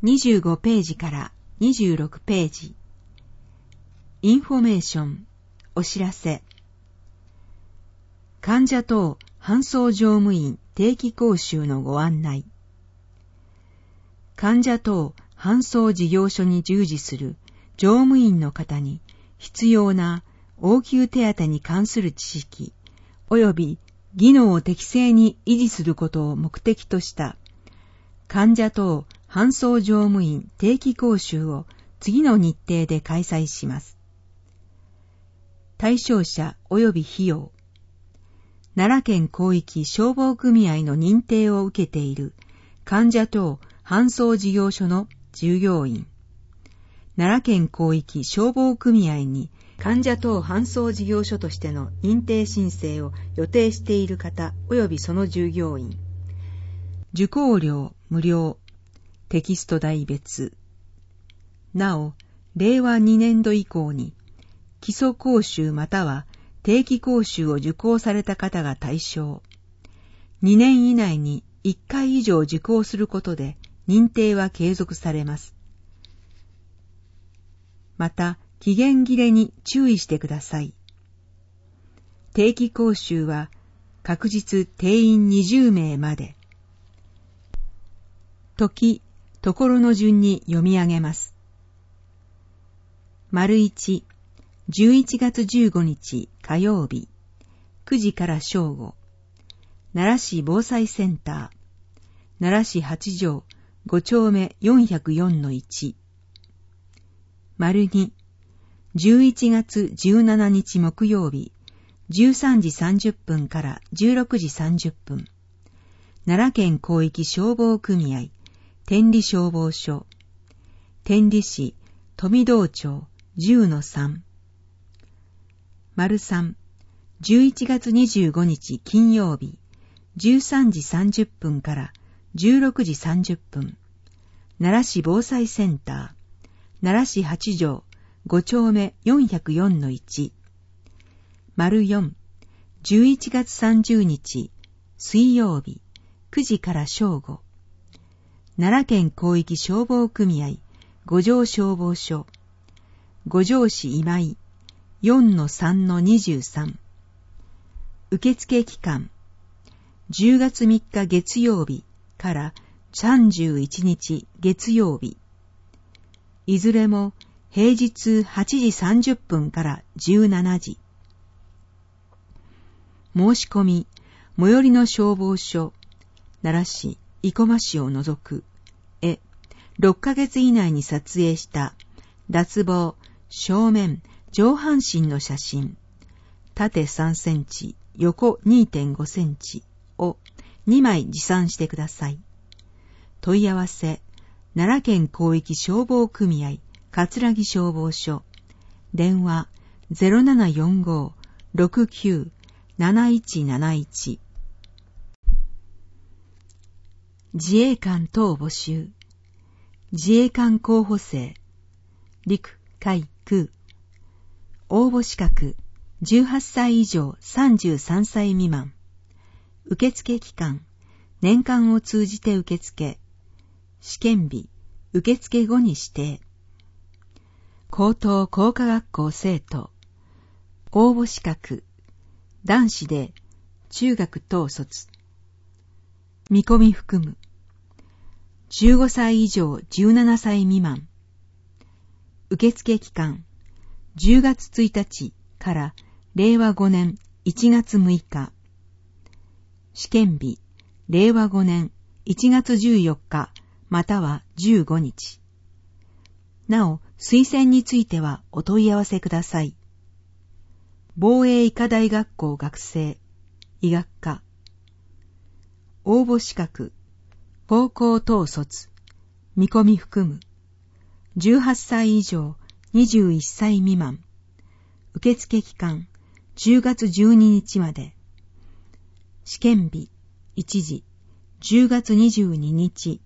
25ページから26ページ。インフォメーション、お知らせ。患者等搬送乗務員定期講習のご案内。患者等搬送事業所に従事する乗務員の方に必要な応急手当に関する知識及び技能を適正に維持することを目的とした患者等搬送乗務員定期講習を次の日程で開催します。対象者及び費用。奈良県広域消防組合の認定を受けている患者等搬送事業所の従業員。奈良県広域消防組合に患者等搬送事業所としての認定申請を予定している方及びその従業員。受講料無料。テキスト代別。なお、令和2年度以降に基礎講習または定期講習を受講された方が対象。2年以内に1回以上受講することで認定は継続されます。また、期限切れに注意してください。定期講習は確実定員20名まで。時、ところの順に読み上げます。1、11月15日火曜日、9時から正午、奈良市防災センター、奈良市八条5丁目 404-1。2、11月17日木曜日、13時30分から16時30分、奈良県広域消防組合、天理消防署、天理市富道町 10-3。3、11月25日金曜日、13時30分から16時30分、奈良市防災センター、奈良市八条5丁目 404-1。4、11月30日水曜日、9時から正午、奈良県広域消防組合五条消防署、五条市今井 4-3-23。受付期間、10月3日月曜日から31日月曜日。いずれも平日8時30分から17時。申し込み、最寄りの消防署、奈良市、生駒市を除く、6ヶ月以内に撮影した脱帽、正面、上半身の写真、縦3センチ、横 2.5 センチを2枚持参してください。問い合わせ、奈良県広域消防組合、葛城消防署、電話 0745-69-7171。自衛官等募集。自衛官候補生、陸、海、空。応募資格、18歳以上33歳未満。受付期間、年間を通じて受付。試験日、受付後に指定。高等工科学校生徒。応募資格、男子で中学等卒。見込み含む。15歳以上17歳未満。受付期間、10月1日から令和5年1月6日。試験日、令和5年1月14日または15日。なお、推薦についてはお問い合わせください。防衛医科大学校学生、医学科。応募資格、高校等卒、見込み含む。18歳以上21歳未満。受付期間、10月12日まで。試験日、1時、10月22日。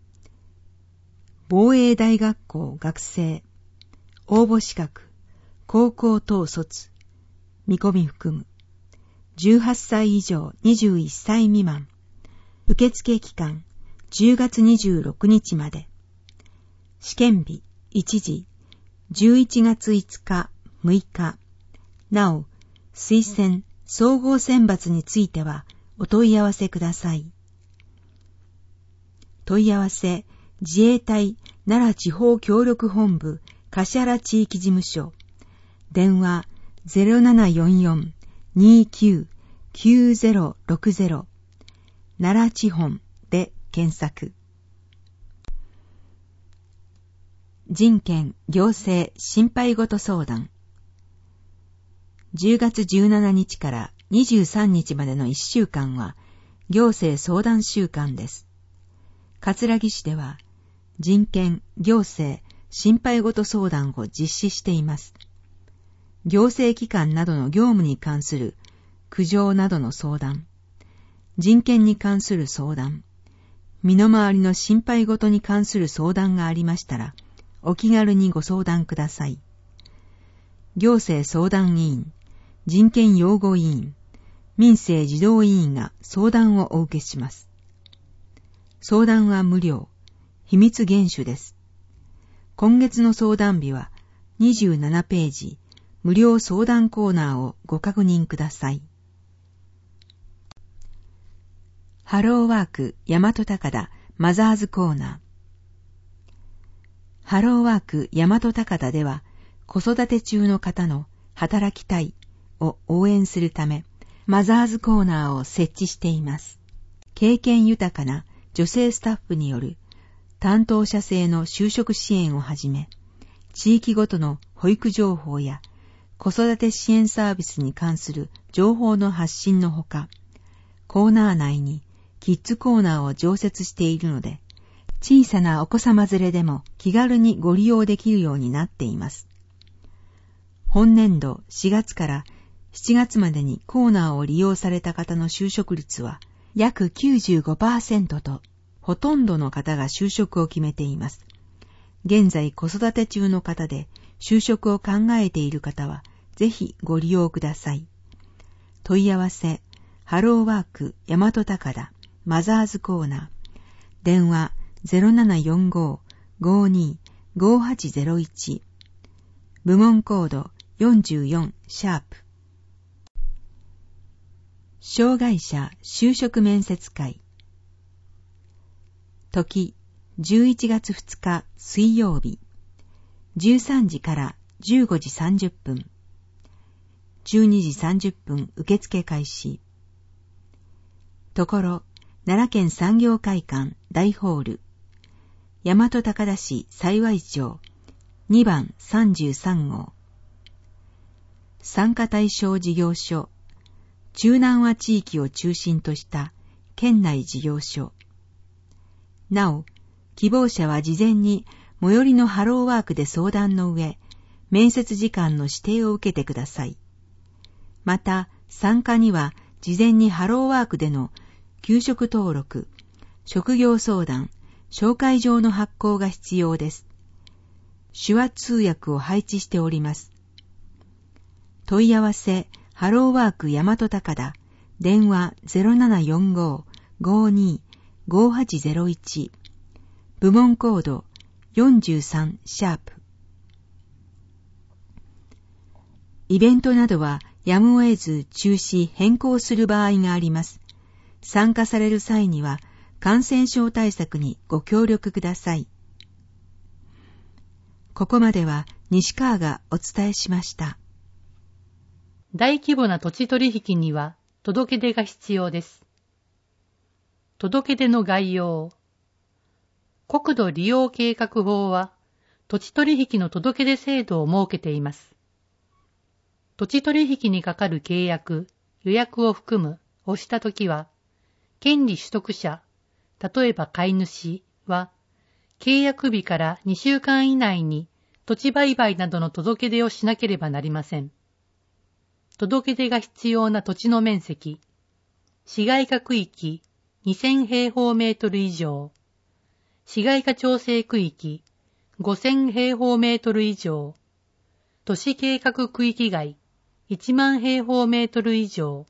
防衛大学校学生。応募資格、高校等卒、見込み含む。18歳以上21歳未満。受付期間、10月26日まで。 試験日1時、11月5日、6日。なお、推薦、総合選抜についてはお問い合わせください。問い合わせ、自衛隊奈良地方協力本部橿原地域事務所。電話 0744-29-9060 奈良地本で検索。人権行政心配事相談。10月17日から23日までの1週間は行政相談週間です。葛城市では人権行政心配事相談を実施しています。行政機関などの業務に関する苦情などの相談、人権に関する相談、身の回りの心配事に関する相談がありましたら、お気軽にご相談ください。行政相談委員、人権擁護委員、民政児童委員が相談をお受けします。相談は無料、秘密厳守です。今月の相談日は27ページ、無料相談コーナーをご確認ください。ハローワーク大和高田マザーズコーナー。ハローワーク大和高田では、子育て中の方の働きたいを応援するため、マザーズコーナーを設置しています。経験豊かな女性スタッフによる担当者制の就職支援をはじめ、地域ごとの保育情報や子育て支援サービスに関する情報の発信のほか、コーナー内にキッズコーナーを常設しているので、小さなお子様連れでも気軽にご利用できるようになっています。本年度4月から7月までにコーナーを利用された方の就職率は約 95% と、ほとんどの方が就職を決めています。現在子育て中の方で就職を考えている方はぜひご利用ください。問い合わせ、ハローワーク大和高田マザーズコーナー。電話 0745-52-5801。部門コード44シャープ。障害者就職面接会。時、11月2日水曜日、13時から15時30分、12時30分受付開始。ところ、奈良県産業会館大ホール、大和高田市幸町2番33号。参加対象事業所、中南和地域を中心とした県内事業所。なお、希望者は事前に最寄りのハローワークで相談の上、面接時間の指定を受けてください。また、参加には事前にハローワークでの給食登録、職業相談、紹介状の発行が必要です。手話通訳を配置しております。問い合わせ、ハローワーク大和高田、電話 0745-52-5801。部門コード43シャープ。イベントなどはやむを得ず中止変更する場合があります。参加される際には感染症対策にご協力ください。ここまでは西川がお伝えしました。 大規模な土地取引には届け出が必要です。届け出の概要。国土利用計画法は土地取引の届け出制度を設けています。土地取引にかかる契約、予約を含むをしたときは、権利取得者、例えば買い主は、契約日から2週間以内に土地売買などの届け出をしなければなりません。届け出が必要な土地の面積、市街化区域2000平方メートル以上、市街化調整区域5000平方メートル以上、都市計画区域外1万平方メートル以上。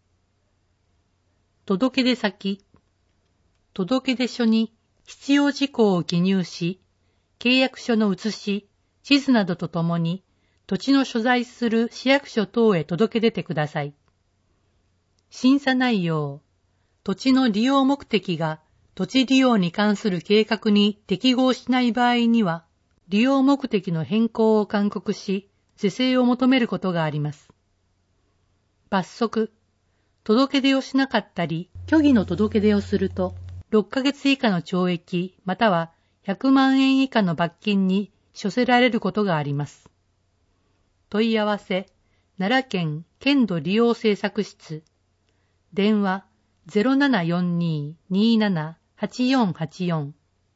届け出先、届け出書に必要事項を記入し、 契約書の写し、地図などとともに、土地の所在する市役所等へ届け出てください。審査内容、土地の利用目的が土地利用に関する計画に適合しない場合には、利用目的の変更を勧告し、是正を求めることがあります。罰則、届け出をしなかったり、虚偽の届け出をすると、6ヶ月以下の懲役または100万円以下の罰金に処せられることがあります。問い合わせ、奈良県県土利用政策室、電話 0742-27-8484。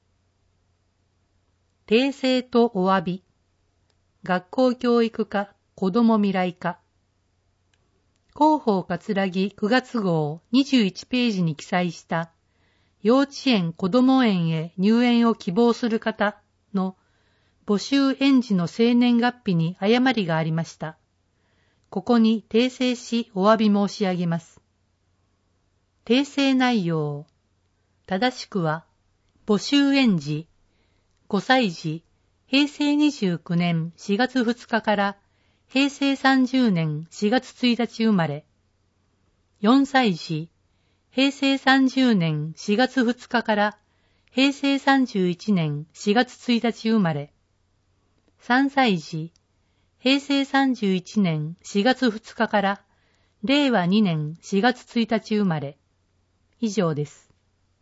訂正とお詫び、学校教育課子ども未来課。広報葛城9月号21ページに記載した幼稚園こども園へ入園を希望する方の募集園児の生年月日に誤りがありました。ここに訂正しお詫び申し上げます。訂正内容。正しくは、募集園児、5歳児、平成29年4月2日から平成30年4月1日生まれ、4歳児、平成30年4月2日から平成31年4月1日生まれ、3歳児、平成31年4月2日から令和2年4月1日生まれ、以上です。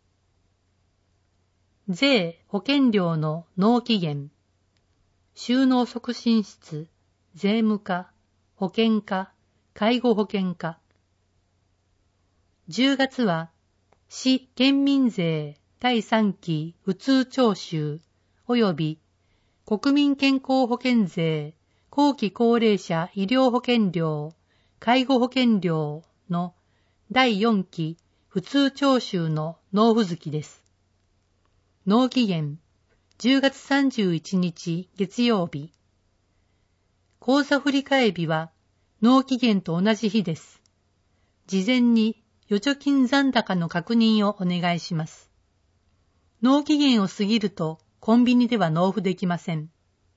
税・保険料の納期限、収納促進室、税務課、保険課、介護保険課。10月は、市県民税第3期普通徴収及び国民健康保険税後期高齢者医療保険料、介護保険料の第4期普通徴収の納付月です。納期限、10月31日月曜日。口座振替日は納期限と同じ日です。事前に預貯金残高の確認をお願いします。納期限を過ぎるとコンビニでは納付できません。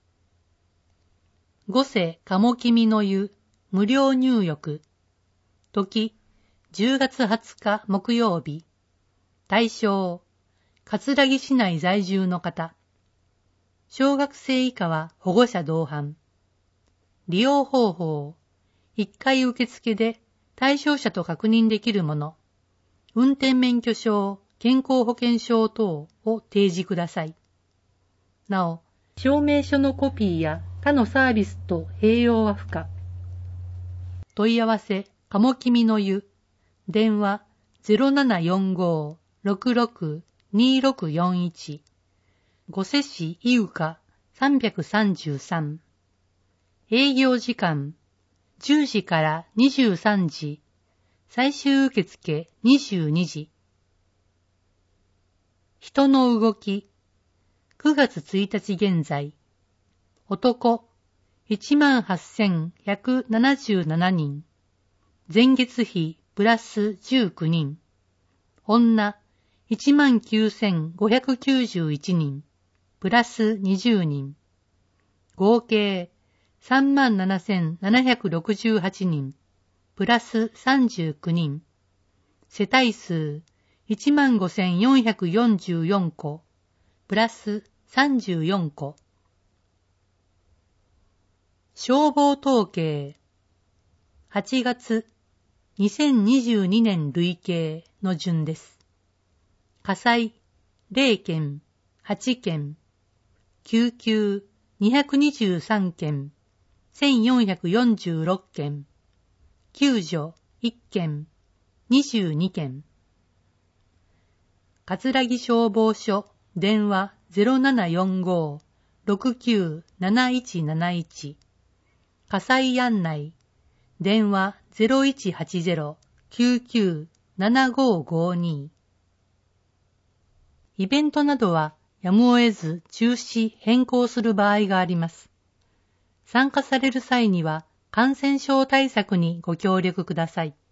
五世鴨黄身の湯無料入浴。時、10月20日木曜日。対象、葛城市内在住の方。小学生以下は保護者同伴。利用方法、1回受付で対象者と確認できるもの、運転免許証、健康保険証等を提示ください。なお、証明書のコピーや他のサービスと併用は不可。問い合わせ、鴨黄身の湯、電話 0745-662641、御所市伊予課333。営業時間、10時から23時、最終受付22時。人の動き、9月1日現在、男、18,177 人、前月比プラス19人、女、19,591 人、プラス20人、合計、37,768 人、プラス39人、世帯数、15,444 戸、プラス34戸。消防統計、8月、2022年累計の順です。火災、0件、8件、救急、223件、1446件、救助1件、22件。葛城消防署電話 0745-697171 火災案内電話 0180-997552 イベントなどはやむを得ず中止変更する場合があります。参加される際には感染症対策にご協力ください。